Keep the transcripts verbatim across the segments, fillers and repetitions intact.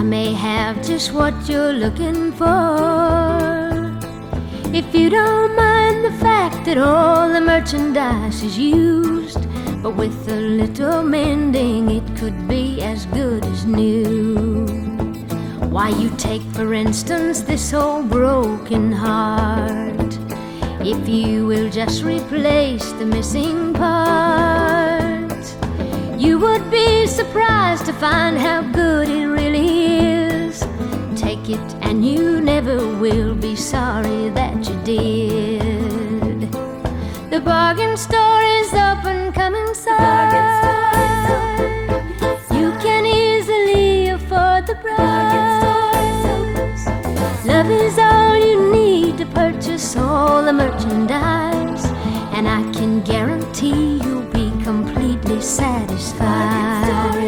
I may have just what you're looking for. If you don't mind the fact that all the merchandise is used, but with a little mending it could be as good as new. Why, you take for instance this old broken heart. If you will just replace the missing parts, you would be surprised to find how good it really is. Take it and you never will be sorry that you did. The bargain store is open, come inside. You can easily afford the price. Love is all you need to purchase all the merchandise, and I can guarantee you'll be completely satisfied.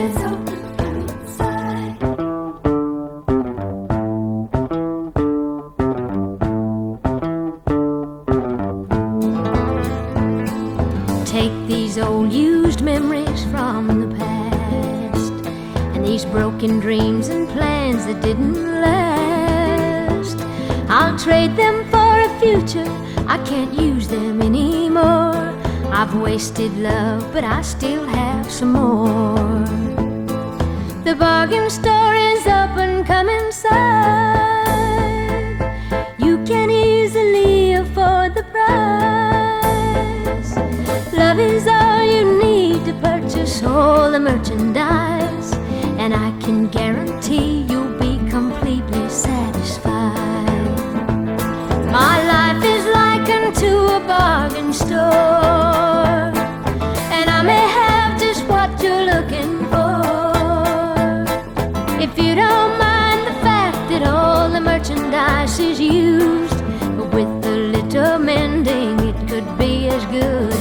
Take these old used memories from the past, and these broken dreams and plans that didn't last. I'll trade them for a future, I can't use them anymore. I've wasted love, but I still have some more. The bargain store is open, come inside. You can easily afford the price. Love is all you need to purchase all the merchandise, and I can guarantee you'll be completely satisfied. My life is likened to a bargain store, and I may have just what you're looking for. If you don't mind the fact that all the merchandise is used, but with a little mending it could be as good